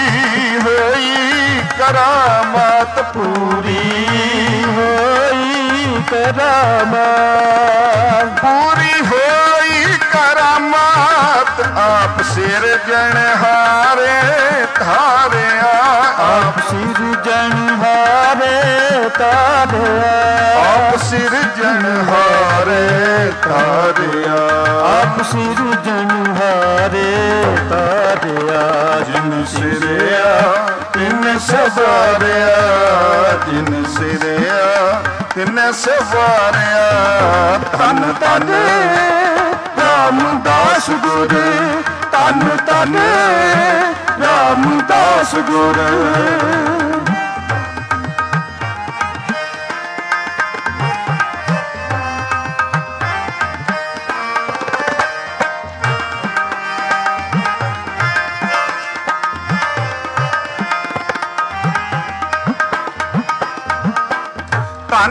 [SPEAKER 2] ਹੋਈ ਕਰਾਮਾਤ
[SPEAKER 1] ਪੂਰੀ ਹੋਈ ਕਰਾਮਾਤ
[SPEAKER 2] ਪੂਰੀ ਹੋਈ ਕਰਾਮਾਤ ਆਪ ਸਿਰਜਣਹਾਰੇ ਧਾਰਿਆ
[SPEAKER 1] ਆਪ ਸਿਰਜਣਹਾਰੇ ਤਾਰਿਆ
[SPEAKER 2] ਆਪ ਸਿਰਜਣਹਾਰੇ ਧਾਰਿਆ
[SPEAKER 1] ਆਪ ਸਿਰਜਣਹਾਰੇ ਤਾਰਿਆ
[SPEAKER 2] ਜਿਨ ਸਿਰਿਆ ਤਿਨ ਸਵਾਰਿਆ ਜਿਨ ਸਿਰਿਆ ਤਿਨ ਸਵਾਰਿਆ ਧੰਨ ਧੰਨ
[SPEAKER 1] ਰਾਮਦਾਸ ਗੁਰ ਤਨ ਤਨ ਰਾਮਦਾਸ ਗੁਰ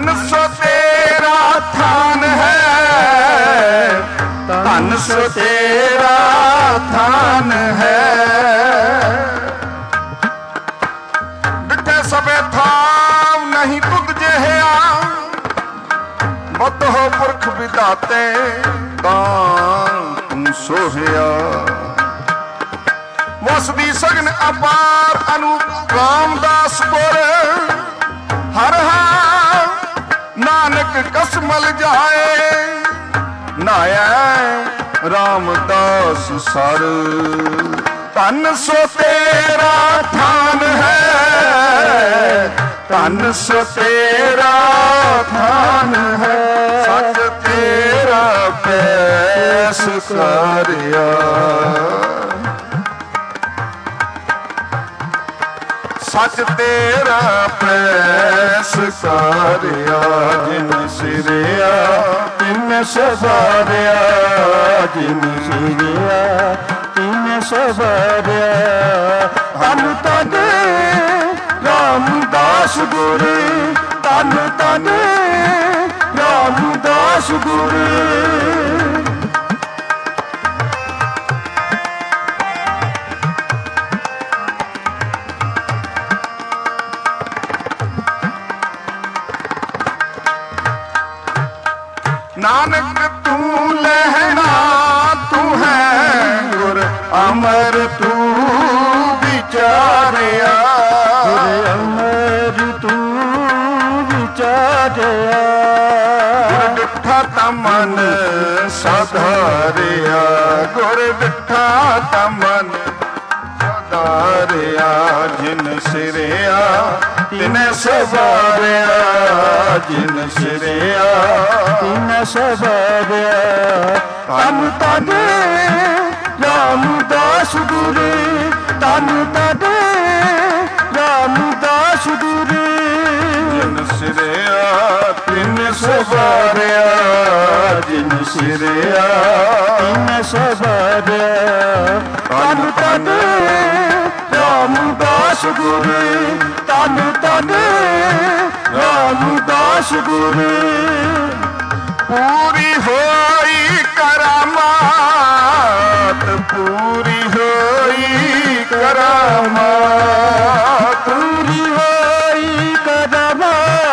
[SPEAKER 2] ਧਨ ਸੋ ਤੇਰਾ ਥਾਨ ਹੈ, ਧਨ ਸੋ ਤੇਰਾ ਥਾਨ ਹੈ। ਡਿਠੇ ਸਭੇ ਥਾਮ ਨਹੀਂ ਤੁਧ ਜਿਹਾ, ਬੁੱਧ ਹੋ ਪੁਰਖ ਵਿਦਾਤੇ ਤਾਂ ਤੂੰ ਸੋਹਿਆ। ਵਸਦੀ ਸਗਨ ਅਪਾਰ ਅਨੂਪ ਰਾਮਦਾਸ ਗੁਰ, ਹਰ ਹਾਂ ਨਾਨਕ ਕਸਮਲ ਜਾਏ, ਨਾਇ ਰਾਮਦਾਸ ਸਰ। ਧਨ ਸੋ ਤੇਰਾ ਥਾਨ ਹੈ, ਧਨ ਸੋ ਤੇਰਾ ਥਾਨ ਹੈ। ਸੱਚ ਤੇਰਾ ਪੈਸ ਸਾਰਿਆ, ਸੱਚ ਤੇਰਾ ਪੈਸ ਸਾਰਿਆ। ਜਿਨ ਸਿਰਿਆ ਤਿਨ ਸਵਾਰਿਆ, ਜਿਨ ਸਿਰਿਆ ਤਿਨ ਸਵਾਰਿਆ। ਧੰਨ ਧੰਨ ਰਾਮਦਾਸ ਗੁਰ, ਧੰਨ ਧੰਨ ਰਾਮਦਾਸ ਗੁਰ। ਨਾਨਕ ਤੂੰ ਲਹਿਣਾ ਤੂੰ ਹੈ ਗੁਰ ਅਮਰ ਤੂੰ ਵਿਚਾਰਿਆ, ਗੁਰ ਅਮਰ ਤੂੰ ਵਿਚਾਰਿਆ। ਗੁਰ ਡਿਠਾ ਤਾਂ ਮਨ ਸਾਧਾਰਿਆ, ਗੁਰ ਡਿਠਾ ਤਾਂ ਮਨ ਸਾਧਾਰਿਆ। ਜਿਨ ਸਿਰਿਆ ਤਿਨ ਸਵਾਰਿਆ, ਜਿਨ ਸਿਰਿਆ ਤਿਨ ਸਵਾਰਿਆ। ਧੰਨ ਧੰਨ ਰਾਮਦਾਸ ਗੁਰ, ਧੰਨ ਧੰਨ ਰਾਮਦਾਸ ਗੁਰ। ਜਿਨ ਸਿਰਿਆ ਤਿਨ ਸਵਾਰਿਆ, ਜਿਨ ਸਿਰਿਆ ਤਿਨ ਸਵਾਰਿਆ। ਧੰਨ ਧੰਨ ਰਾਮਦਾਸ ਗੁਰ, ਧੰਨ ਧੰਨ ਰਾਮਦਾਸ ਗੁਰ। ਪੂਰੀ ਹੋਈ ਕਰਾਮਾਤ, ਪੂਰੀ ਹੋਈ ਕਰਾਮਾਤ, ਪੂਰੀ ਹੋਈ ਕਰਾਮਾਤ,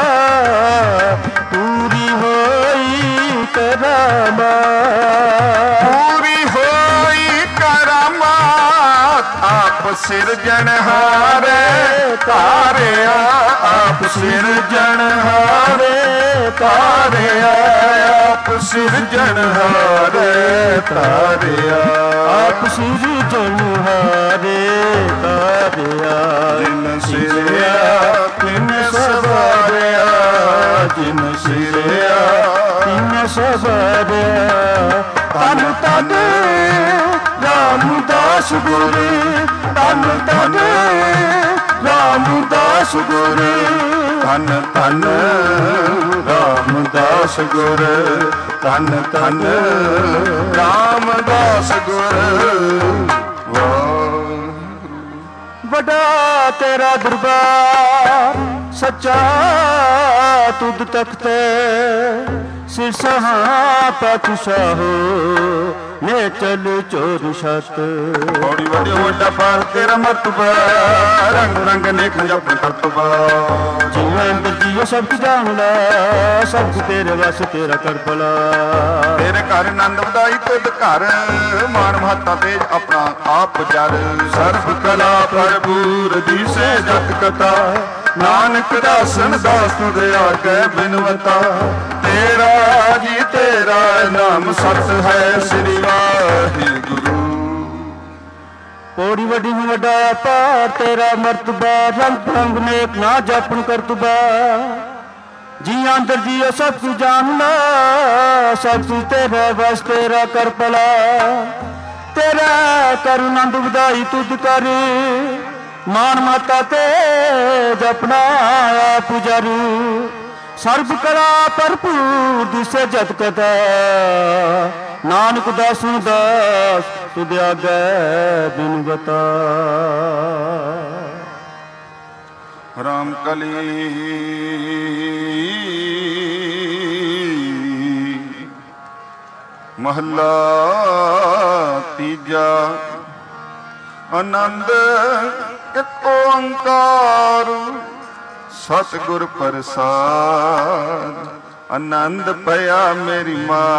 [SPEAKER 2] ਪੂਰੀ ਹੋਈ ਕਰਾਮਾਤ, ਪੂਰੀ ਹੋਈ ਕਰਾਮਾਤ। ਆਪ ਸਿਰਜਣਹਾਰੇ ਤਾਰਿਆ, ਆਪ ਸਿਰਜਣਹਾਰੇ ਤਾਰਿਆ, ਆਪ ਸਿਰਜਣਹਾਰੇ ਤਾਰਿਆ, ਆਪ ਸਿਰਜਣਹਾਰੇ ਤਾਰਿਆ। ਜਿਨ ਸਿਰਿਆ ਤਿਨ ਸਵਾਰਿਆ, ਜਿਨ ਸਿਰਿਆ ਤਿਨ ਸਵਾਰਿਆ। ਧੰਨ ਧੰਨ ਰਾਮਦਾਸ ਗੁਰ, ਧੰਨ ਧੰਨ ਰਾਮਦਾਸ ਗੁਰ। ਧੰਨ ਧੰਨ ਰਾਮਦਾਸ ਗੁਰ, ਧੰਨ ਧੰਨ ਰਾਮਦਾਸ ਗੁਰ। ਵੱਡਾ ਤੇਰਾ ਦਰਬਾਰ ਸੱਚਾ ਤੁਧ ਤਖਤ, ਸਿਰ ਸਹਾ ਪਾਤਸ਼ਾਹੋ ਨੇ ਚਲ ਚੋਰ ਛਤ। ਬੜੀ ਵੱਡੀ ਵੱਡਾ ਪਰ ਤੇਰਾ ਮਰਤਬਾ, ਰੰਗ ਰੰਗ ਨੇਕ ਜਪ ਕਰਤਬਾ। ਜੀਵਨ ਜੀਓ ਸਭ ਕੁ ਜਾਣ ਲਾ, ਸਭ ਕੁ ਤੇਰੇ ਵਸ ਤੇਰਾ ਕਰ ਭਲਾ। ਤੇਰੇ ਘਰ ਆਨੰਦ ਵਧਾਈ ਤੁਧ ਘਰ, ਮਾਨ ਮਹੱਤਾ ਤੇਜ ਆਪਣਾ ਆਪ ਜਰ। ਸਰਬ ਕਲਾ ਭਰਪੂਰ ਦੀਸੇ ਜਤ ਕਥਾ, ਨਾਨਕ ਦਾਸਨ ਦਾਸ ਤੁਧ ਆਗੇ ਬਿਨਵਤਾ। ਤੇਰਾ ਜੀ ਤੇਰਾ ਨਾਮ ਸਤ ਹੈ, ਸ੍ਰੀ ਵਾਹਿਗੁਰੂ। ਪੌੜੀ ਵੱਡੀ ਨੂੰ ਵੱਡਾ ਪਾਰ ਤੇਰਾ ਮਰਤਬਾ, ਰੰਗ ਰੰਗ ਨੇਕ ਨਾ ਜਾਪਣ ਕਰਤਬਾ। ਜੀ ਅੰਦਰ ਜੀਓ ਸਭ ਕੁ ਜਾਣਨਾ, ਸਭ ਕੁ ਤੇਰਾ ਵਸ ਤੇਰਾ ਕਰ ਭਲਾ। ਤੇਰਾ ਕਰ ਆਨੰਦ ਵਧਾਈ ਤੁਧ ਕਰ, ਮਾਨ ਮਾਤਾ ਤੇ ਜਪਨਾ ਆਪ ਜਰੂ। ਸਰਬ ਕਲਾ ਭਰਪੂਰ ਦਿਸੇ ਜਤ ਕਥਾ, ਨਾਨਕ ਦਾਸੁ ਦਾਸ ਤੁਧ ਆਗੇ ਬਿਨਵਤਾ।
[SPEAKER 1] ਰਾਮ ਕਲੀ ਮਹੱਲਾ ਤੀਜਾ। ਆਨੰਦ ਇੱਕ ਓੰਕਾਰ ਸਤਿਗੁਰ ਪ੍ਰਸਾਦ। ਆਨੰਦ ਪਿਆ ਮੇਰੀ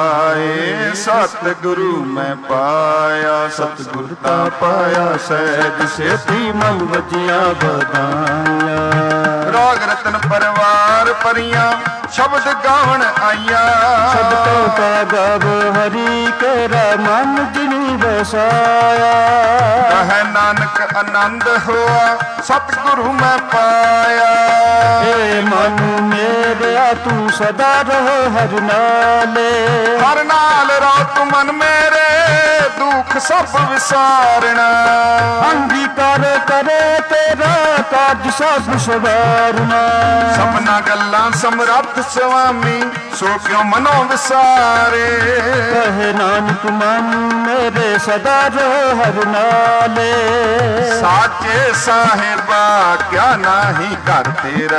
[SPEAKER 1] ਮਾਏ ਸਤਿਗੁਰੂ ਮੈਂ ਪਾਇਆ। ਸਤਿਗੁਰ ਤਾਂ ਪਾਇਆ ਸਹਿਜ ਸੇਤੀ ਮਨ ਵਜਿਆ ਬਧਾਇਆ। ਰਾਗ ਰਤਨ ਪਰਵਾਰ ਪਰੀਆਂ ਸ਼ਬਦ ਗਾਵਣ ਆਈਆਂ।
[SPEAKER 2] ਸਬਤੋਂ ਕਾ ਗਾਵ ਹਰੀ ਕੇਰਾ ਮਨ ਜਿਨੀ ਵਸਾਇਆ।
[SPEAKER 1] ਕਹੈ ਨਾਨਕ ਆਨੰਦ ਹੋਆ ਸਤਿਗੁਰੂ ਮੈਂ ਪਾਇਆ।
[SPEAKER 2] ਏ ਮਨ ਮੇਰਿਆ ਤੂੰ ਸਦਾ ਰਹੋ ਹਰ ਨਾਲੇ।
[SPEAKER 1] ਹਰ ਨਾਲ ਰਹੋ ਤੂੰ ਮਨ ਮੇਰੇ ਦੁੱਖ ਸਭ ਵਿਸਾਰਣਾ।
[SPEAKER 2] ਅੰਗੀਕਾਰ ਕਰੇ ਤੇਰਾ ਕਾਜ ਸਭ ਸਵਾਰਨਾ।
[SPEAKER 1] ਸਭਨਾ ਗੱਲਾਂ ਸਮਰੱਥ ਸੁਆਮੀ ਸੋ ਕਿਉ ਮਨੋ ਵਿਸਾਰੇ।
[SPEAKER 2] ਕਹੇ ਨਾਨਕ ਮਨ ਮੇਰੇ ਸਦਾ ਰਹੋ ਹਰ ਨਾਲੇ।
[SPEAKER 1] ਸਾਚੇ ਸਾਹਿਬਾ ਕਿਆ ਨਾਹੀ ਘਰ ਤੇਰਾ।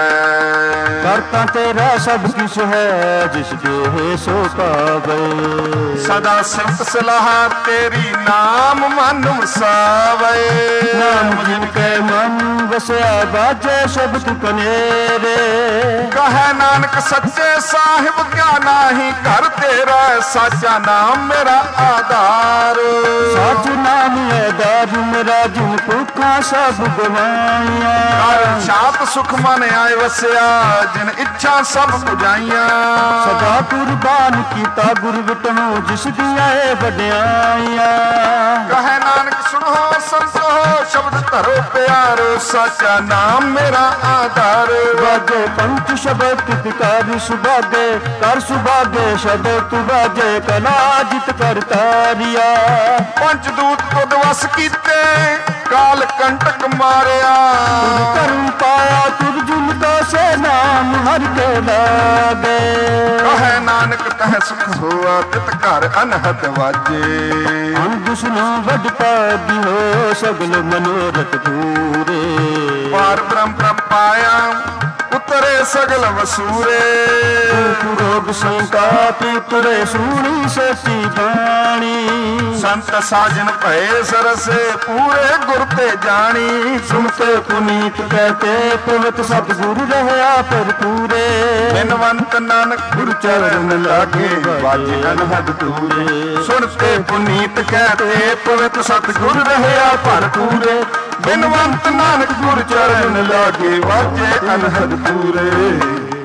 [SPEAKER 2] ਘਰ ਤਾਂ ਤੇਰਾ ਸਭ ਕਿਛ ਹੈ ਜਿਸ ਦੇਹ ਸੋ ਪਾਵੇ।
[SPEAKER 1] ਸਦਾ ਸਿਫਤ ਸਲਾਹ ਤੇਰੀ ਨਾਮ ਮਨ ਵਸਾਵੇ।
[SPEAKER 2] ਨਾਮ ਜਿਨ ਕੇ ਮਨ ਵਸਿਆ ਬਾਜੇ ਸ਼ਬਦ ਕਨੇਰੇ।
[SPEAKER 1] ਕਹੈ ਨਾਨਕ ਸੱਚੇ ਸਾਹਿਬ ਕਿਆ ਨਾਹੀ ਘਰ ਤੇਰਾ। ਸਾਚਾ ਨਾਮ ਮੇਰਾ ਆਧਾਰ।
[SPEAKER 2] ਸੱਚ ਨਾਮ ਆਧਾਰ ਮੇਰਾ ਜਿਨ ਭੁੱਖਾਂ ਸਭ ਗਵਾਈਆਂ।
[SPEAKER 1] ਘਰ ਸ਼ਾਂਤ ਸੁਖ ਮਨ ਆਏ ਵਸਿਆ ਜਿਨ ਇੱਛਾ ਸਭ ਪੁਜਾਈਆਂ।
[SPEAKER 2] ਸਦਾ ਕੁਰਬਾਨ ਕੀਤਾ ਗੁਰ ਵਿਟਣੋ ਜਿਸ ਦੀਆਂ ਏ ਵਡਿਆਈਆਂ।
[SPEAKER 1] ਕਹੈ ਨਾਨਕ ਸੁਣੋ ਸੰਤੋ ਸ਼ਬਦ ਧਰੋ ਪਿਆਰੋ। ਸਾਚਾ ਨਾਮ ਮੇਰਾ ਆਧਾਰ।
[SPEAKER 2] ਬਾਜੇ ਪੰਚ ਸ਼ਬਦ ਤਿਤਕਾਰ ਸੁਭਾਗੇ ਕਰ ਸੁਭਾਗੇ ਸ਼ਬਦ ਤੂ ਬਾਜੇ ਕਲਾ ਜਿਤ ਕਰ ਤਾਰਿਆ।
[SPEAKER 1] ਪੰਜ ਦੂਤ ਤੁਧ ਵਸ ਕੀਤੇ ਕਾਲ ਕੰਟਕ ਮਾਰਿਆ।
[SPEAKER 2] ਕਰਮ ਪਾਇਆ ਤੁਰ ਜੁਲ ਕਾ ਸੇ ਨਾਮ ਹਰ ਕੇ ਲਾਗੇ।
[SPEAKER 1] ਕਹੈ ਨਾਨਕ ਤਹ ਸੁਖ ਹੋਆ ਤਿਤ ਘਰ ਅਨਹਦ ਵਾਜੇ।
[SPEAKER 2] ਅੰਗ ਸੁਨੋ ਵੱਡ ਪਾਗੀ ਹੋ ਸਗਲ ਮਨੋਰਥ ਪੂਰੇ।
[SPEAKER 1] ਪਾਰ ਬ੍ਰਹਮ ਪ੍ਰਭ ਪਾਇਆ ਉਤਰੇ ਸਗਲ ਵਸੂਰੇ।
[SPEAKER 2] ਦੁਖ ਰੋਗ ਸੰਤਾਪ ਉਤਰੇ ਸੂਣੀ ਸੇਤੀ ਬਾਣੀ।
[SPEAKER 1] ਸੰਤ ਸਾਜਨ ਭਏ ਸਰਸੇ ਪੂਰੇ ਗੁਰ ਤੇ ਜਾਣੀ।
[SPEAKER 2] ਸੁਣਤੇ ਪੁਨੀਤ ਕਹਤੇ ਪਵਿੱਤ ਸਤਿਗੁਰ ਰਹਿਆ ਭਰਪੂਰੇ।
[SPEAKER 1] ਬਿਨਵੰਤ ਨਾਨਕ ਗੁਰ ਚਰਨ ਲਾਗੇ ਵਾਜੇ ਅਨਹਦ ਤੂਰੇ। ਸੁਣਤੇ ਪੁਨੀਤ ਕਹਤੇ ਪਵਿੱਤ ਸਤਿਗੁਰ ਰਹਿਆ ਭਰਪੂਰੇ। ਬਿਨਵੰਤ ਨਾਨਕ ਗੁਰ ਚਰਨ ਲਾਗੇ ਵਾਜੇ ਅਨਹਦ ਤੂਰੇ।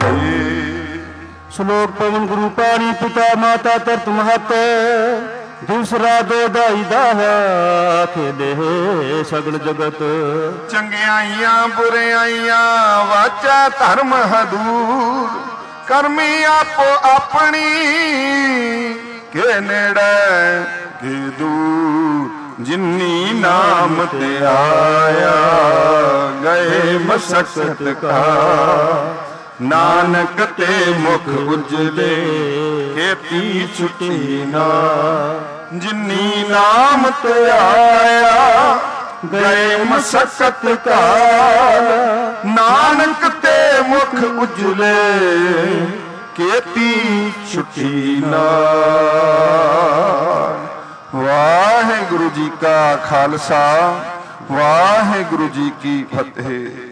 [SPEAKER 2] ਸ਼ਲੋਕ ਪਵਨ ਗੁਰੂ ਪਾਣੀ ਪਿਤਾ ਮਾਤਾ ਧਰਤ ਮਹਤ। ਦੂਸਰਾ ਦੋ ਦਾਈ ਦਾ ਹੈ ਖੇਲੇ ਸਗਲ ਜਗਤ।
[SPEAKER 1] ਚੰਗਿਆਈਆਂ ਬੁਰਿਆਈਆਂ ਵਾਚਾ ਧਰਮ ਹਦੂਰ। ਕਰਮੀ ਆਪੋ ਆਪਣੀ ਕੇ ਨੇੜੇ ਕੇ ਦੂਰ। ਜਿਨੀ ਨਾਮ ਤੇ ਆਇਆ ਗਏ ਮਸਕਤ ਕਾ। ਨਾਨਕ ਤੇ ਮੁਖ ਉਜਲੇ ਕੀਤੀ ਛੁਟੀ ਨਾ। ਜਿਨੀ ਨਾਮ ਤੇ ਆਇਆ ਗਏ ਮਸਕਤ ਕਾਲ। ਨਾਨਕ ਤੇ ਮੁਖ ਉਜਲੇ ਕੀਤੀ ਛੁਟੀ ਨਾ। ਵਾਹਿਗੁਰੂ ਜੀ ਕਾ ਖਾਲਸਾ ਵਾਹਿਗੁਰੂ ਜੀ ਕੀ ਫਤਿਹ।